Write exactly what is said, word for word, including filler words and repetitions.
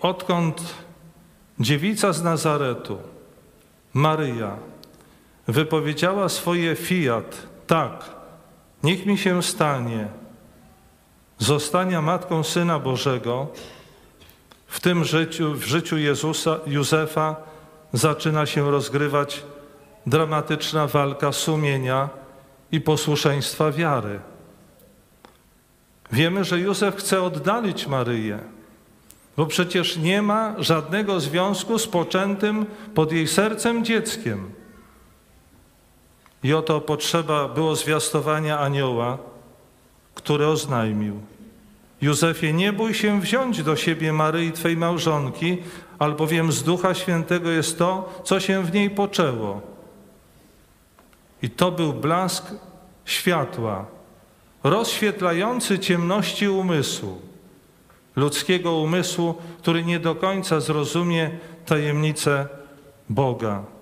odkąd dziewica z Nazaretu, Maryja, wypowiedziała swoje fiat, tak, niech mi się stanie, zostania Matką Syna Bożego, w tym życiu, w życiu Jezusa, Józefa zaczyna się rozgrywać dramatyczna walka sumienia i posłuszeństwa wiary. Wiemy, że Józef chce oddalić Maryję, bo przecież nie ma żadnego związku z poczętym pod jej sercem dzieckiem. I oto potrzeba było zwiastowania anioła, który oznajmił: Józefie, nie bój się wziąć do siebie Maryi, Twej małżonki, albowiem z Ducha Świętego jest to, co się w niej poczęło. I to był blask światła, rozświetlający ciemności umysłu, ludzkiego umysłu, który nie do końca zrozumie tajemnicę Boga.